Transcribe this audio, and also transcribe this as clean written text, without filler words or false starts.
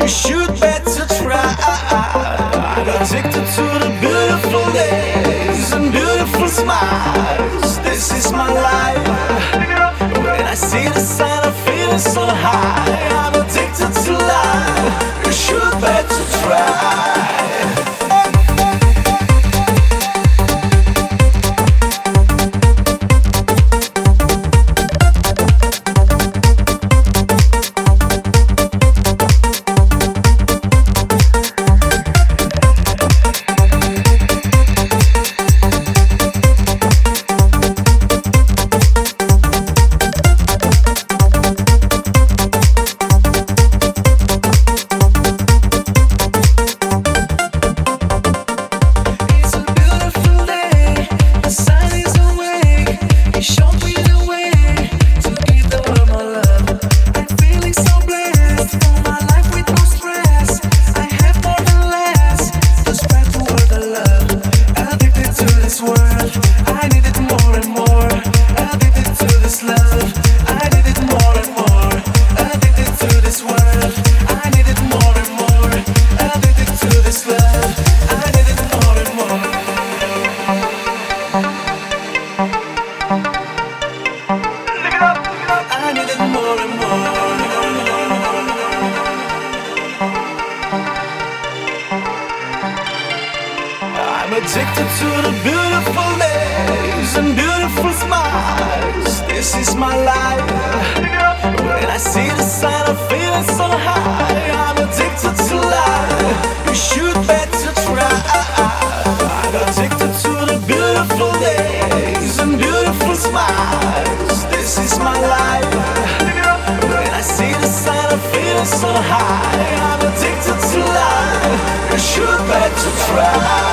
You should better try. I'm addicted to the beautiful days and beautiful smiles. This is my life. When I see the sun, I'm feeling so high. I'm addicted to life. You should better try. I'm addicted to the beautiful days and beautiful smiles. This is my life. When I see the sun, I'm feeling so high. I'm addicted to life. You should better try. I'm addicted to the beautiful days and beautiful smiles. This is my life. When I see the sun, I'm feeling so high. I'm addicted to life. You should better try.